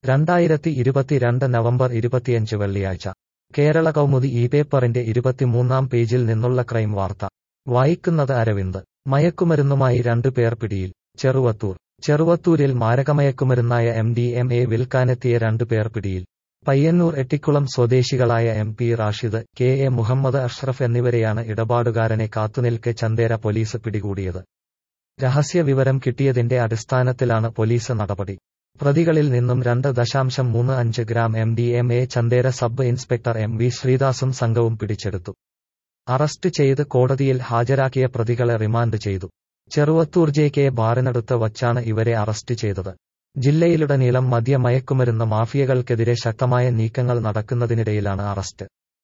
2022 November 25 വെള്ളിയാഴ്ച കേരള കൗമുദി ഈ പേപ്പറിന്റെ 23-ാം പേജിൽ നിന്നുള്ള ക്രൈം വാർത്ത വായിക്കുന്നത് അരവിന്ദ്. മയക്കുമരുന്നുമായി 2 പേർ പിടിയിൽ. ചെറുവത്തൂരിൽ മാരകമയക്കുമരുന്നായ MDMA വിൽക്കാനെത്തിയ 2 പേർ പിടിയിൽ. പയ്യന്നൂർ എട്ടിക്കുളം സ്വദേശികളായ MP റാഷിദ്, KA മുഹമ്മദ് അഷ്റഫ് എന്നിവരെയാണ് ഇടപാടുകാരനെ കാത്തുനിൽക്കെ ചന്തേര പോലീസ് പിടികൂടിയത്. രഹസ്യ വിവരം കിട്ടിയതിന്റെ അടിസ്ഥാനത്തിലാണ് പോലീസ് നടപടി. പ്രതികളിൽ നിന്നും 2.35 gram MDMA Chandera sub inspector MV ശ്രീദാസും സംഘവും പിടിച്ചെടുത്തു. അറസ്റ്റ് ചെയ്ത് കോടതിയിൽ ഹാജരാക്കിയ പ്രതികളെ റിമാൻഡ് ചെയ്തു. ചെറുവത്തൂർ JK ബാറിനടുത്ത് വച്ചാണ് ഇവരെ അറസ്റ്റ് ചെയ്തത്. ജില്ലയിലുടനീളം മയക്കുമരുന്ന് മാഫിയകൾക്കെതിരെ ശക്തമായ നീക്കങ്ങൾ നടക്കുന്നതിനിടയിലാണ് അറസ്റ്റ്.